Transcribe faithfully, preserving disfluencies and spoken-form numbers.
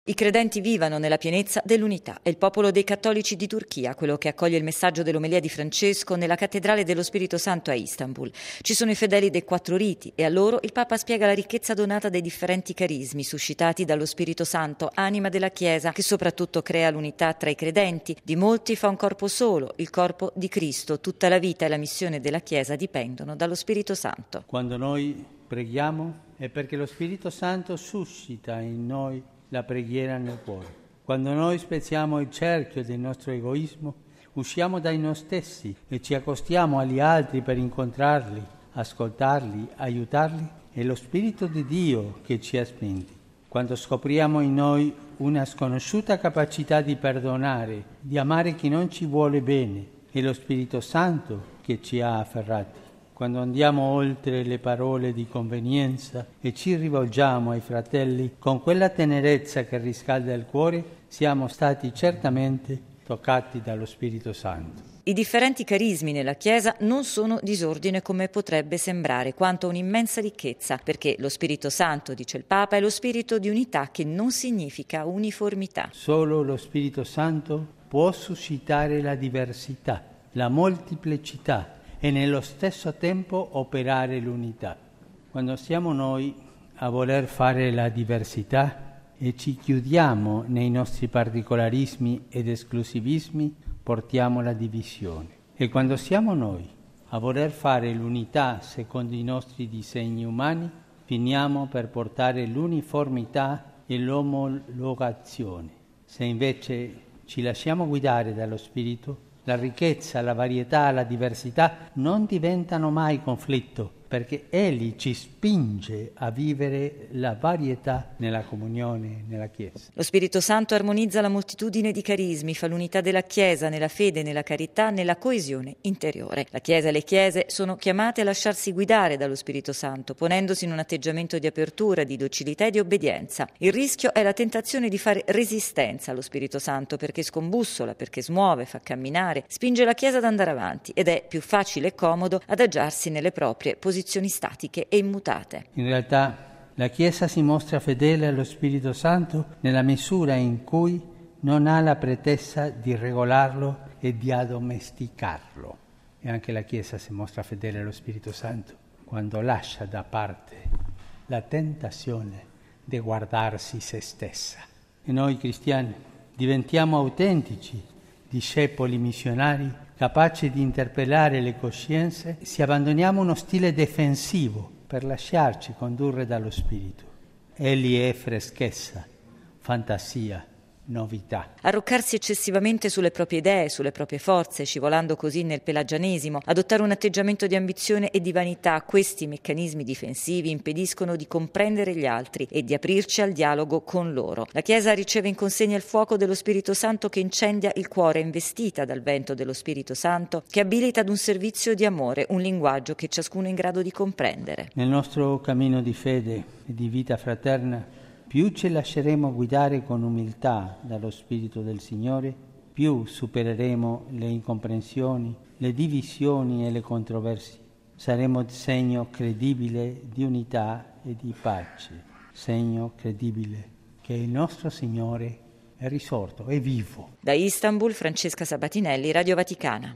I credenti vivano nella pienezza dell'unità. È il popolo dei cattolici di Turchia quello che accoglie il messaggio dell'omelia di Francesco nella cattedrale dello Spirito Santo a Istanbul. Ci sono i fedeli dei quattro riti e a loro il Papa spiega la ricchezza donata dai differenti carismi suscitati dallo Spirito Santo, anima della Chiesa, che soprattutto crea l'unità tra i credenti. Di molti fa un corpo solo, il corpo di Cristo. Tutta la vita e la missione della Chiesa dipendono dallo Spirito Santo. Quando noi preghiamo è perché lo Spirito Santo suscita in noi la preghiera nel cuore. Quando noi spezziamo il cerchio del nostro egoismo, usciamo dai noi stessi e ci accostiamo agli altri per incontrarli, ascoltarli, aiutarli, è lo Spirito di Dio che ci ha spinti. Quando scopriamo in noi una sconosciuta capacità di perdonare, di amare chi non ci vuole bene, è lo Spirito Santo che ci ha afferrati. Quando andiamo oltre le parole di convenienza e ci rivolgiamo ai fratelli con quella tenerezza che riscalda il cuore, siamo stati certamente toccati dallo Spirito Santo. I differenti carismi nella Chiesa non sono disordine come potrebbe sembrare, quanto un'immensa ricchezza, perché lo Spirito Santo, dice il Papa, è lo spirito di unità che non significa uniformità. Solo lo Spirito Santo può suscitare la diversità, la molteplicità, e nello stesso tempo operare l'unità. Quando siamo noi a voler fare la diversità e ci chiudiamo nei nostri particolarismi ed esclusivismi, portiamo la divisione. E quando siamo noi a voler fare l'unità secondo i nostri disegni umani, finiamo per portare l'uniformità e l'omologazione. Se invece ci lasciamo guidare dallo Spirito, la ricchezza, la varietà, la diversità non diventano mai conflitto, perché Egli ci spinge a vivere la varietà nella comunione, nella Chiesa. Lo Spirito Santo armonizza la moltitudine di carismi, fa l'unità della Chiesa nella fede, nella carità, nella coesione interiore. La Chiesa e le Chiese sono chiamate a lasciarsi guidare dallo Spirito Santo, ponendosi in un atteggiamento di apertura, di docilità e di obbedienza. Il rischio è la tentazione di fare resistenza allo Spirito Santo, perché scombussola, perché smuove, fa camminare, spinge la Chiesa ad andare avanti ed è più facile e comodo adagiarsi nelle proprie posizioni statiche e immutate. In realtà la Chiesa si mostra fedele allo Spirito Santo nella misura in cui non ha la pretesa di regolarlo e di addomesticarlo. E anche la Chiesa si mostra fedele allo Spirito Santo quando lascia da parte la tentazione di guardarsi se stessa. E noi cristiani diventiamo autentici discepoli missionari, capaci di interpellare le coscienze, se abbandoniamo uno stile difensivo per lasciarci condurre dallo Spirito. Egli è freschezza, fantasia, novità. Arroccarsi eccessivamente sulle proprie idee, sulle proprie forze, scivolando così nel pelagianesimo, adottare un atteggiamento di ambizione e di vanità, questi meccanismi difensivi impediscono di comprendere gli altri e di aprirci al dialogo con loro. La Chiesa riceve in consegna il fuoco dello Spirito Santo che incendia il cuore, investita dal vento dello Spirito Santo, che abilita ad un servizio di amore, un linguaggio che ciascuno è in grado di comprendere. Nel nostro cammino di fede e di vita fraterna, più ci lasceremo guidare con umiltà dallo Spirito del Signore, più supereremo le incomprensioni, le divisioni e le controversie. Saremo segno credibile di unità e di pace, segno credibile che il nostro Signore è risorto, è vivo. Da Istanbul, Francesca Sabatinelli, Radio Vaticana.